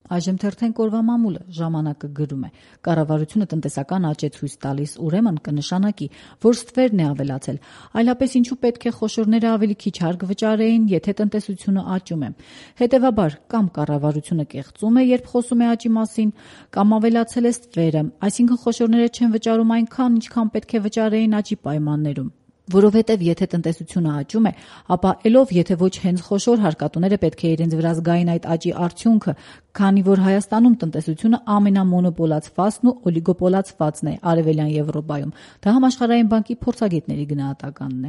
Այժմ թերթեն կորվա մամուլը ժամանակը գրում է. կառավարությունը տնտեսական աճ է ցույց տալիս, ուրեմն կնշանակի, որ ստվերն է ավելացել, այլապես ինչու պետք է խոշորները ավելի քիչ հարկ վճարեին, եթե տնտեսությունը աճում է։ Հետևաբար, կամ կառավարությունը կեղծում է, երբ խոսում է աճի մասին, կամ ավելացել է ստվերը, այսինքն խոշորները չեն վճարում այնքան, ինչքան պետք է վճարեին աճի պայմաններում։ Որովհետև եթե տնտեսությունը աճում է, ապա ելով եթե ոչ հենց խոշոր հարկատուները պետք է իրենց վրա զգային այդ աճի արդյունքը, քանի որ Հայաստանում տնտեսությունը ամենամոնոպոլացվածն ու օլիգոպոլացվածն է Արևելյան Եվրոպայում։ Դա Համաշխարհային բանկի փորձագետների գնահատականն է։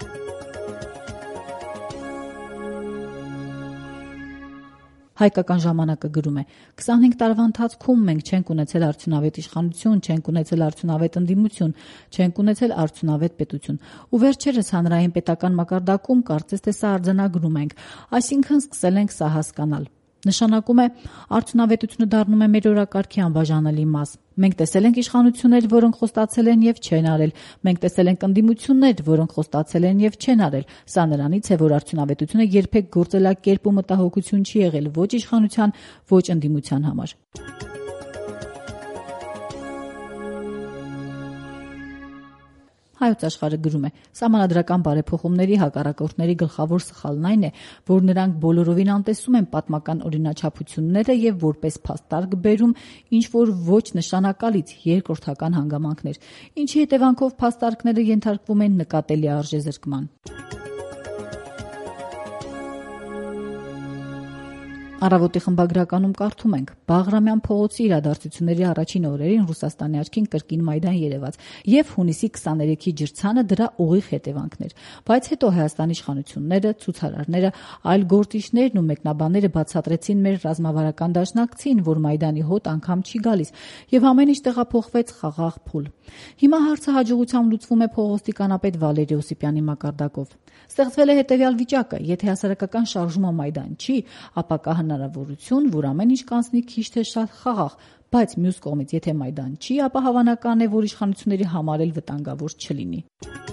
Հայկական ժամանակը գրում է. 25 տարվա ընթացքում մենք չենք ունեցել արդյունավետ իշխանություն, չենք ունեցել արդյունավետ ընդդիմություն, չենք ունեցել արդյունավետ պետություն։ Ու վերջերս հանրային պետական մակարդակում կարծես թե սա արձանագրում ենք, այսինքն սկսել ենք սա հասկանալ։ Նշանակում է արդյունավետությունը դառնում է մեր օրակարգի անբաժանելի մաս։ Մենք տեսել ենք իշխանություններ, որոնք խոստացել են եւ չեն արել։ Մենք տեսել ենք ընդդիմություններ, որոնք խոստացել են եւ չեն արել։ Սա նրանից է, որ արդյունավետությունը երբեք գործելակերպ ու մտահոգություն չի եղել ոչ իշխանության, ոչ ընդդիմության համար։ Հայոց աշխարհը գրում է. Սահմանադրական բարեփոխումների հակառակորդների գլխավոր սխալն այն է, որ նրանք բոլորովին անտեսում են պատմական օրինաչափությունները եւ որպես փաստարկ բերում ինչ-որ ոչ նշանակալից երկրորդական հանգամանքներ, ինչի հետևանքով փաստարկները ենթարկվում են նկատելի արժեզրկման։ Առավոտի խմբագրականում կարդում ենք. Բաղրամյան փողոցի իրադարձությունների առաջին օրերին Ռուսաստանի աչքին կրկին Մայդան երևաց եւ հունիսի 23-ի ջրցանը դրա ուղիղ հետևանքներ, բայց հետո Հայաստանի իշխանությունները, ցուցարարները, այլ գործիչներն ու մեկնաբանները բացատրեցին մեր ռազմավարական դաշնակցին, որ Մայդանի հոտ անգամ չի գալիս եւ ամեն ինչ տեղափոխվեց խաղաղ փուլ։ Հիմա հարցը հաջողությամբ լուծվում է փողոցի կանապետ Վալերի Օսիպյանի մակարդակով։ Ստեղծվել է հետևյալ վիճակը. եթե հասարակական շարժումը Մայդան չի, ապա կա հնարավորություն, որ ամեն ինչ կանցնի քիչ թե շատ խաղաղ, բայց մյուս կողմից եթե Մայդան չի, ապա հավանական է, որ իշխանությունների համար էլ վտանգավոր չլինի։